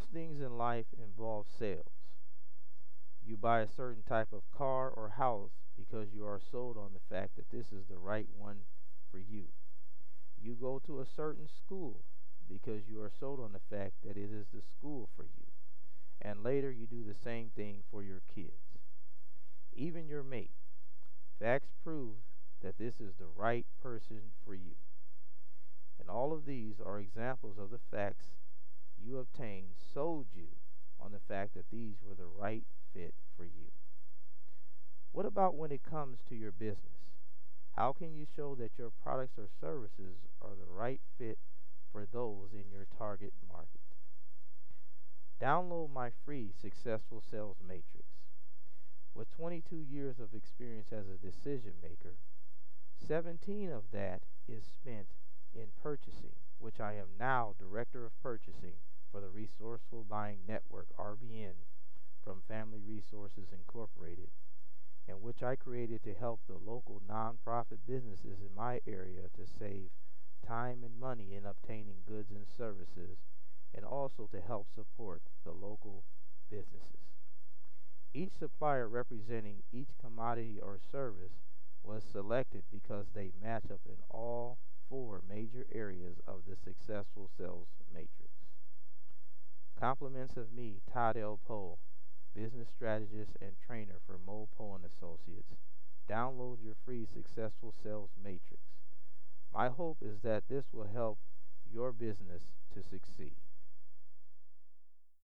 Most things in life involve sales. You buy a certain type of car or house because you are sold on the fact that this is the right one for you. You go to a certain school because you are sold on the fact that it is the school for you. And later you do the same thing for your kids. Even your mate. Facts prove that this is the right person for you. And all of these are examples of the facts you obtained sold you on the fact that these were the right fit for you. What about when it comes to your business? How can you show that your products or services are the right fit for those in your target market? Download my free Successful Sales Matrix. With 22 years of experience as a decision maker, 17 of that is spent in purchasing, which I am now Director of Purchasing for the Resourceful Buying Network, RBN, from Family Resources Incorporated, and which I created to help the local nonprofit businesses in my area to save time and money in obtaining goods and services, and also to help support the local businesses. Each supplier representing each commodity or service was selected because they match up in all four major areas of the successful sales matrix. Compliments of me, Todd L. Poe, business strategist and trainer for Mo Poe and Associates. Download your free Successful Sales Matrix. My hope is that this will help your business to succeed.